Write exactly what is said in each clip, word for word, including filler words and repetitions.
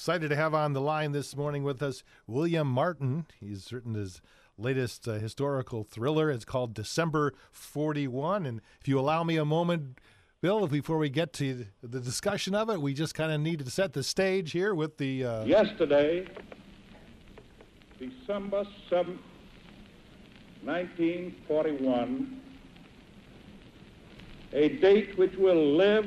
Excited to have on the line this morning with us William Martin. He's written his latest uh, historical thriller. It's called December forty-one. And if you allow me a moment, Bill, before we get to the discussion of it, we just kind of need to set the stage here with the... Uh... Yesterday, December seventh, nineteen forty-one, a date which will live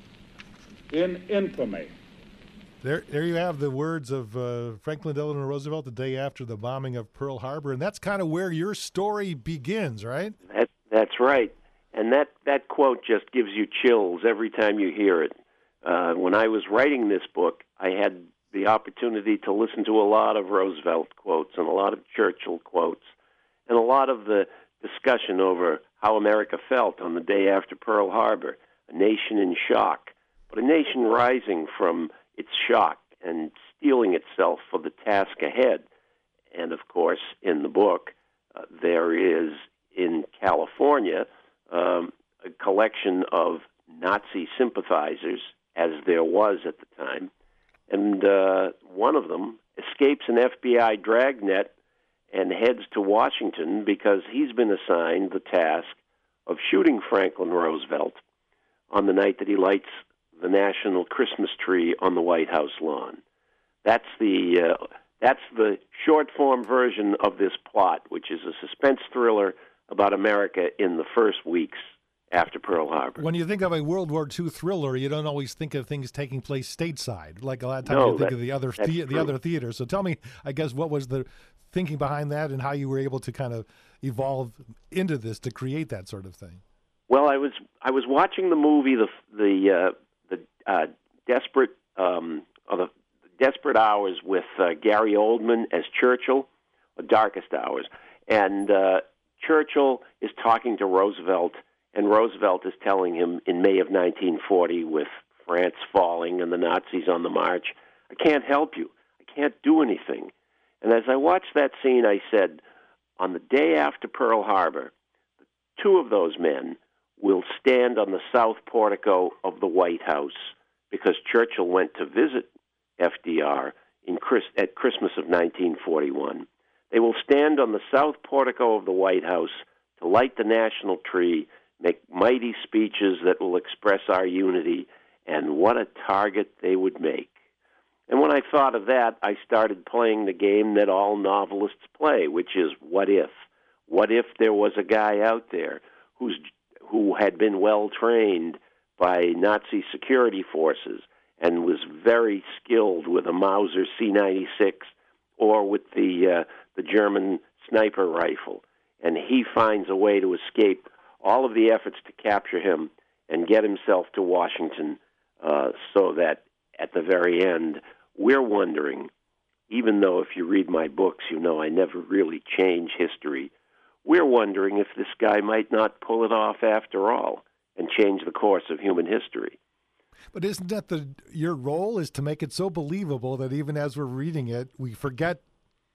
in infamy. There, there you have the words of uh, Franklin Delano Roosevelt the day after the bombing of Pearl Harbor, and that's kind of where your story begins, right? That, that's right, and that, that quote just gives you chills every time you hear it. Uh, when I was writing this book, I had the opportunity to listen to a lot of Roosevelt quotes and a lot of Churchill quotes, and a lot of the discussion over how America felt on the day after Pearl Harbor, a nation in shock, but a nation rising from its shock and steeling itself for the task ahead. And, of course, in the book, uh, there is, in California, um, a collection of Nazi sympathizers, as there was at the time, and uh, one of them escapes an F B I dragnet and heads to Washington because he's been assigned the task of shooting Franklin Roosevelt on the night that he lights the national Christmas tree on the White House lawn. That's the uh, that's the short form version of this plot, which is a suspense thriller about America in the first weeks after Pearl Harbor. When you think of a World War Two thriller, you don't always think of things taking place stateside. Like a lot of times No, you think that, of the other that's the, the other theaters. So tell me, I guess, what was the thinking behind that, and how you were able to kind of evolve into this to create that sort of thing? Well, I was I was watching the movie the the uh, the uh, desperate um, or the Desperate Hours with uh, Gary Oldman as Churchill, the Darkest Hours, and uh, Churchill is talking to Roosevelt, and Roosevelt is telling him in May of nineteen forty, with France falling and the Nazis on the march, I can't help you. I can't do anything. And as I watched that scene, I said, on the day after Pearl Harbor, two of those men will stand on the south portico of the White House because Churchill went to visit F D R in Chris, at Christmas of nineteen forty-one. They will stand on the south portico of the White House to light the national tree, make mighty speeches that will express our unity, and what a target they would make. And when I thought of that, I started playing the game that all novelists play, which is what if? What if there was a guy out there who's who had been well trained by Nazi security forces and was very skilled with a Mauser C ninety-six or with the uh, the German sniper rifle, and he finds a way to escape all of the efforts to capture him and get himself to Washington, uh, so that at the very end, we're wondering, even though if you read my books, you know I never really change history, we're wondering if this guy might not pull it off after all and change the course of human history. But isn't that the your role is to make it so believable that even as we're reading it, we forget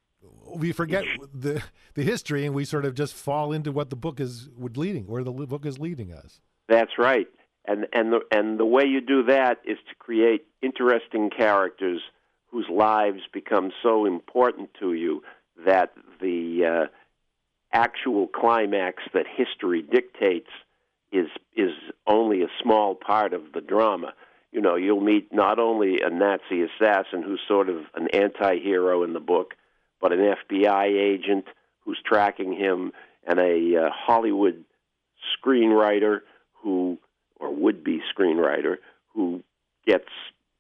we forget the the history and we sort of just fall into what the book is leading, where the book is leading us. That's right, and and the and the way you do that is to create interesting characters whose lives become so important to you that the uh, actual climax that history dictates is is only a small part of the drama. You know, you'll meet not only a Nazi assassin who's sort of an anti-hero in the book, but an F B I agent who's tracking him, and a uh, Hollywood screenwriter who, or would-be screenwriter, who gets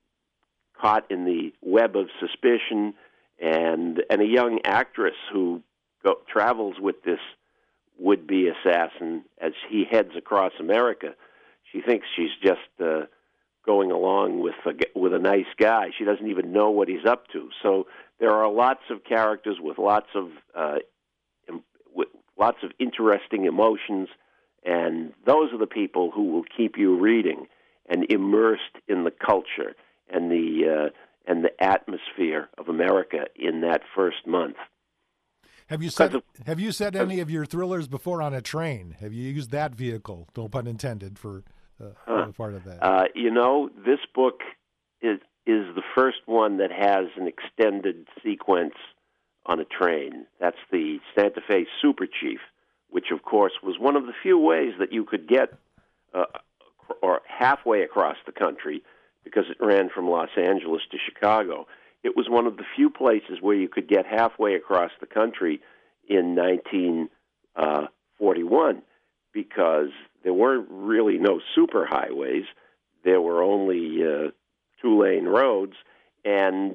caught in the web of suspicion, and and a young actress who go, travels with this would-be assassin as he heads across America. She thinks she's just uh, going along with a, with a nice guy. She doesn't even know what he's up to. So there are lots of characters with lots of uh, im- with lots of interesting emotions, and those are the people who will keep you reading and immersed in the culture and the uh, and the atmosphere of America in that first month. Have you said Have you said any of your thrillers before on a train? Have you used that vehicle? No pun intended for uh, huh. part of that. Uh, you know, this book is is the first one that has an extended sequence on a train. That's the Santa Fe Super Chief, which, of course, was one of the few ways that you could get uh, or halfway across the country, because it ran from Los Angeles to Chicago. It was one of the few places where you could get halfway across the country in nineteen forty-one, because there weren't really no superhighways. There were only uh, two-lane roads, and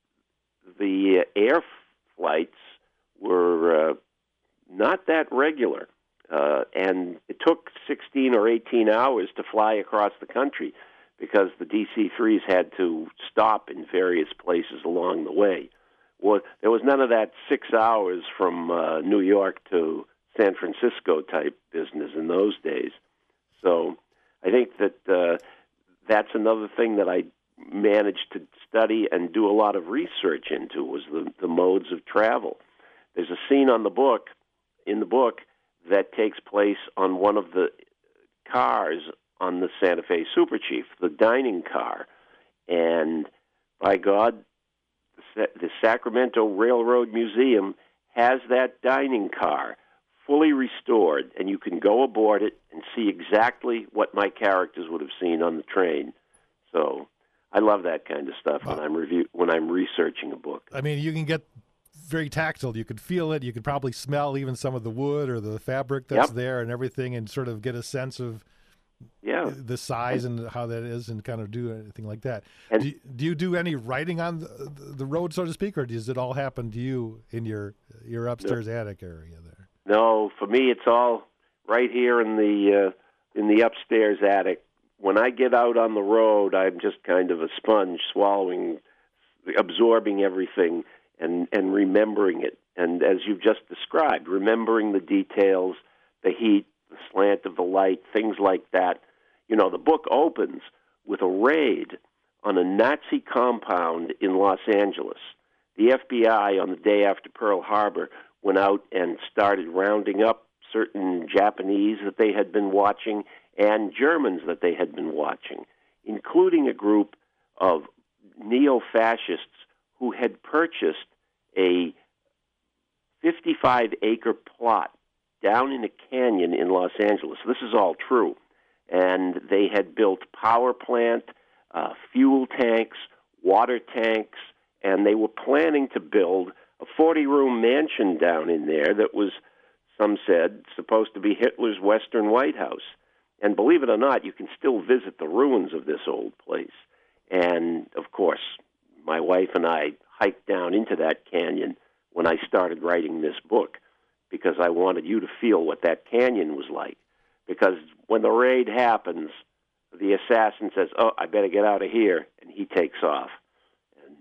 the uh, air flights were uh, not that regular. Uh, and it took sixteen or eighteen hours to fly across the country, because the D C threes had to stop in various places along the way. Well, there was none of that six hours from uh, New York to San Francisco type business in those days. So I think that uh, that's another thing that I managed to study and do a lot of research into, was the, the modes of travel. There's a scene on the book, in the book, that takes place on one of the cars on the Santa Fe Super Chief, the dining car. And by God, the, the Sacramento Railroad Museum has that dining car fully restored, and you can go aboard it and see exactly what my characters would have seen on the train. So I love that kind of stuff wow. when I'm review when I'm researching a book. I mean, you can get very tactile. You could feel it. You could probably smell even some of the wood or the fabric that's yep. there and everything, and sort of get a sense of yeah. the size and, and how that is, and kind of do anything like that. And, do, you, do you do any writing on the, the road, so to speak, or does it all happen to you in your your upstairs no. attic area there? No, for me, it's all right here in the uh, in the upstairs attic. When I get out on the road, I'm just kind of a sponge, swallowing, absorbing everything, and, and remembering it. And as you've just described, remembering the details, the heat, the slant of the light, things like that. You know, the book opens with a raid on a Nazi compound in Los Angeles. The F B I, on the day after Pearl Harbor, went out and started rounding up certain Japanese that they had been watching and Germans that they had been watching, including a group of neo-fascists who had purchased a fifty-five acre plot down in a canyon in Los Angeles. This is all true. And they had built power plant, uh, fuel tanks, water tanks, and they were planning to build a forty-room mansion down in there that was, some said, supposed to be Hitler's Western White House. And believe it or not, you can still visit the ruins of this old place. And, of course, my wife and I hiked down into that canyon when I started writing this book, because I wanted you to feel what that canyon was like. Because when the raid happens, the assassin says, oh, I better get out of here, and he takes off. And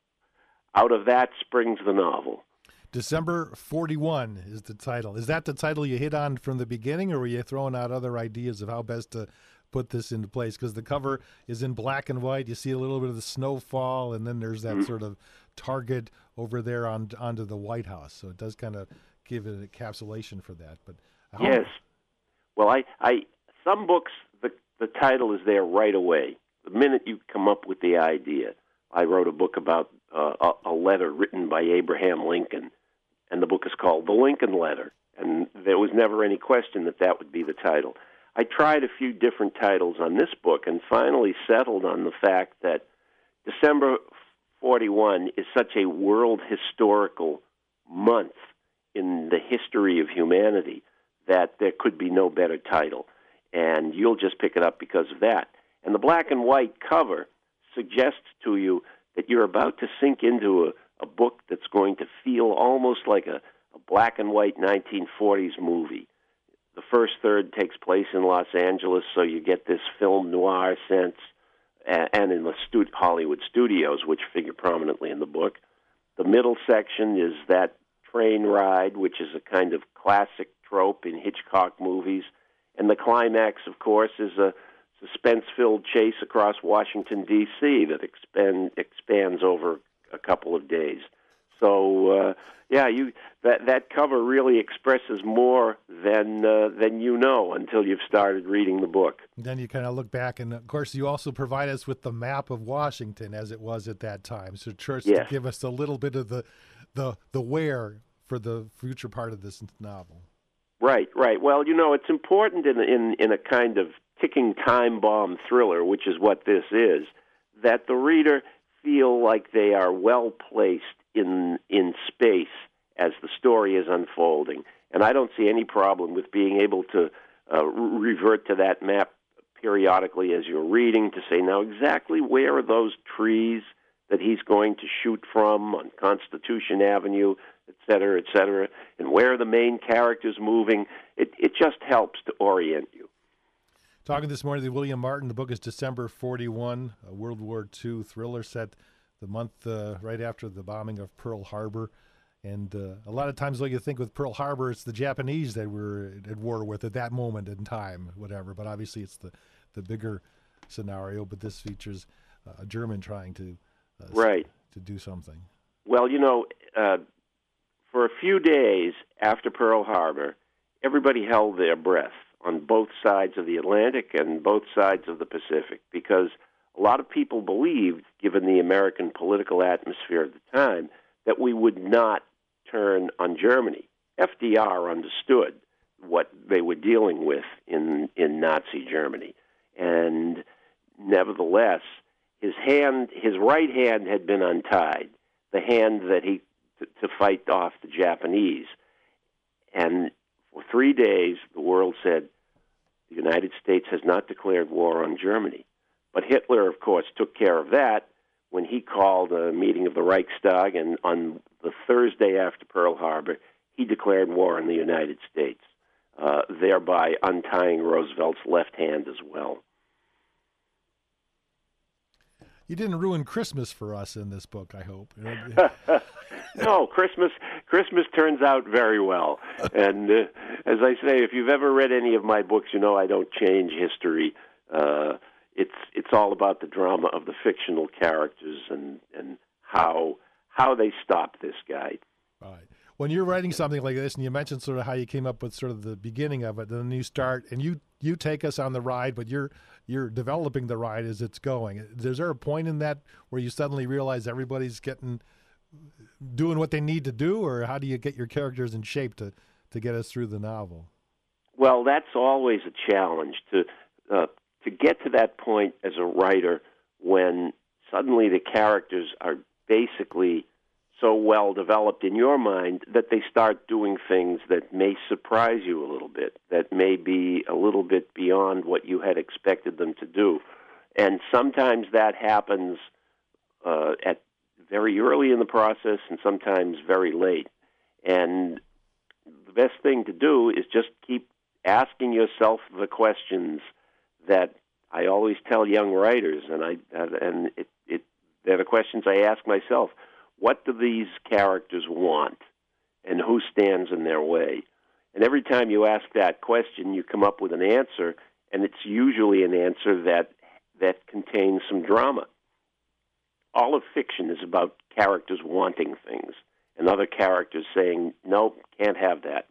uh, out of that springs the novel. December forty-one is the title. Is that the title you hit on from the beginning, or were you throwing out other ideas of how best to put this into place? Because the cover is in black and white. You see a little bit of the snowfall, and then there's that mm-hmm. sort of target over there on onto the White House. So it does kind of give it an encapsulation for that. But how... Yes. Well, I, I some books, the, the title is there right away. The minute you come up with the idea. I wrote a book about uh, a, a letter written by Abraham Lincoln, and the book is called The Lincoln Letter, and there was never any question that that would be the title. I tried a few different titles on this book and finally settled on the fact that December forty-one is such a world historical month in the history of humanity that there could be no better title, and you'll just pick it up because of that. And the black and white cover suggests to you that you're about to sink into a, a book that's going to feel almost like a, a black and white nineteen forties movie. The first third takes place in Los Angeles, so you get this film noir sense, and, and in the stu- Hollywood studios, which figure prominently in the book. The middle section is that train ride, which is a kind of classic trope in Hitchcock movies. And the climax, of course, is a suspense-filled chase across Washington, D C that expand, expands over a couple of days. So uh, yeah, you that that cover really expresses more than uh, than you know until you've started reading the book. Then you kind of look back, and of course, you also provide us with the map of Washington as it was at that time. So, just Yes. to give us a little bit of the the the where for the future part of this novel. Right, right. Well, you know, it's important in in in a kind of ticking time bomb thriller, which is what this is, that the reader feel like they are well placed in in space as the story is unfolding. And I don't see any problem with being able to uh, re- revert to that map periodically as you're reading to say, now exactly where are those trees that he's going to shoot from on Constitution Avenue, et cetera, et cetera, and where are the main characters moving? It, it just helps to orient you. Talking this morning to William Martin. The book is December forty-one, a World War Two thriller set the month uh, right after the bombing of Pearl Harbor. And uh, a lot of times, like you think with Pearl Harbor, it's the Japanese that we're at war with at that moment in time, whatever. But obviously, it's the, the bigger scenario. But this features uh, a German trying to uh, right to do something. Well, you know, uh, for a few days after Pearl Harbor, everybody held their breath on both sides of the Atlantic and both sides of the Pacific, because a lot of people believed, given the American political atmosphere at the time, that we would not turn on Germany. F D R understood what they were dealing with in, in Nazi Germany. And nevertheless, his hand, his right hand had been untied, the hand that he to, to fight off the Japanese. And for three days, the world said, the United States has not declared war on Germany. But Hitler, of course, took care of that when he called a meeting of the Reichstag, and on the Thursday after Pearl Harbor, he declared war on the United States, uh, thereby untying Roosevelt's left hand as well. You didn't ruin Christmas for us in this book, I hope. No, Christmas Christmas turns out very well. And uh, as I say, if you've ever read any of my books, you know I don't change history. Uh, it's it's all about the drama of the fictional characters and, and how how they stop this guy. Right. When you're writing something like this, and you mentioned sort of how you came up with sort of the beginning of it, then you start and you you take us on the ride, but you're you're developing the ride as it's going. Is there a point in that where you suddenly realize everybody's getting doing what they need to do, or how do you get your characters in shape to, to get us through the novel? Well, that's always a challenge to uh, to get to that point as a writer when suddenly the characters are basically so well developed in your mind that they start doing things that may surprise you a little bit, that may be a little bit beyond what you had expected them to do. And sometimes that happens uh, at very early in the process and sometimes very late. And the best thing to do is just keep asking yourself the questions that I always tell young writers, and I and it, it they're the questions I ask myself. What do these characters want, and who stands in their way? And every time you ask that question, you come up with an answer, and it's usually an answer that that contains some drama. All of fiction is about characters wanting things and other characters saying, no, can't have that.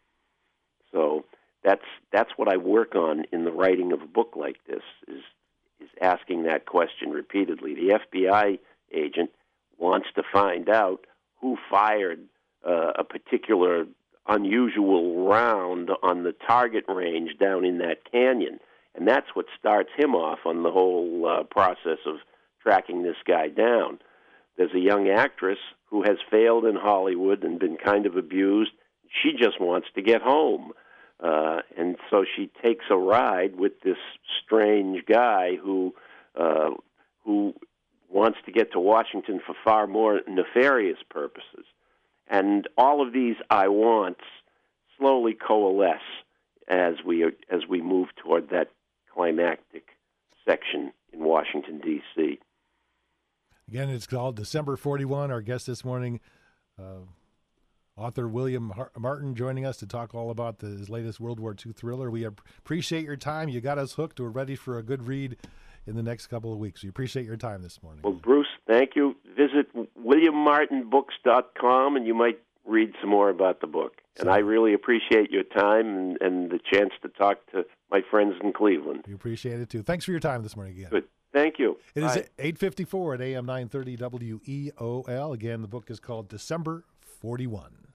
So that's that's what I work on in the writing of a book like this, is is asking that question repeatedly. The F B I agent wants to find out who fired uh, a particular unusual round on the target range down in that canyon. And that's what starts him off on the whole uh, process of tracking this guy down. There's a young actress who has failed in Hollywood and been kind of abused. She just wants to get home. Uh, and so she takes a ride with this strange guy who uh, who wants to get to Washington for far more nefarious purposes. And all of these I wants slowly coalesce as we as we move toward that climactic section in Washington, D C Again, it's called December forty-one. Our guest this morning, uh, author William Har- Martin, joining us to talk all about the, his latest World War Two thriller. We ap- appreciate your time. You got us hooked. We're ready for a good read in the next couple of weeks. We appreciate your time this morning. Well, Bruce, thank you. Visit William william martin books dot com, and you might read some more about the book. And I really appreciate your time and, and the chance to talk to my friends in Cleveland. We appreciate it, too. Thanks for your time this morning again. Good. Thank you. It is Bye. eight fifty-four at A M nine thirty W E O L. Again, the book is called December forty-one.